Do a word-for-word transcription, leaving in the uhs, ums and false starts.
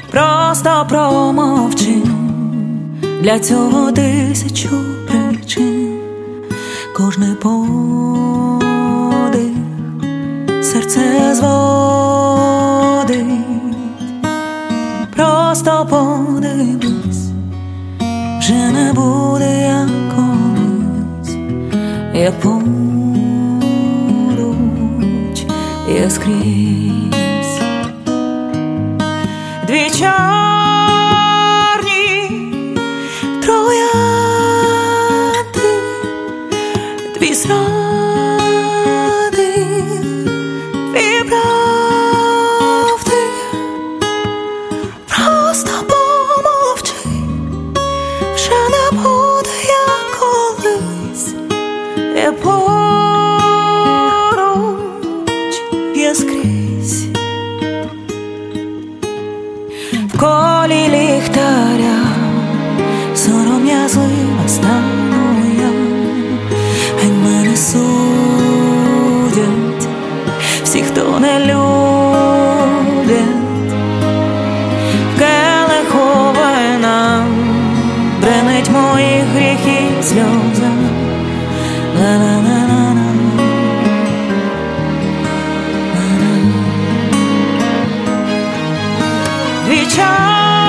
просто промовчи, для цього тисячу причин. Кожний подих серце зводить, просто подивись, вже не буде як колись. Я поруч, я скрізь. Дві чорні троянди, дві зради, дві правди. Просто помовчи, вже не буде як колись. Я поруч, я скрізь. В колі ліхтаря сором'язлива стану я, хай мене судять всі, хто не любить. В келиху вина бренить моїх гріхів сльоза. Ла-ла-ла-ла-ла. Дві чорні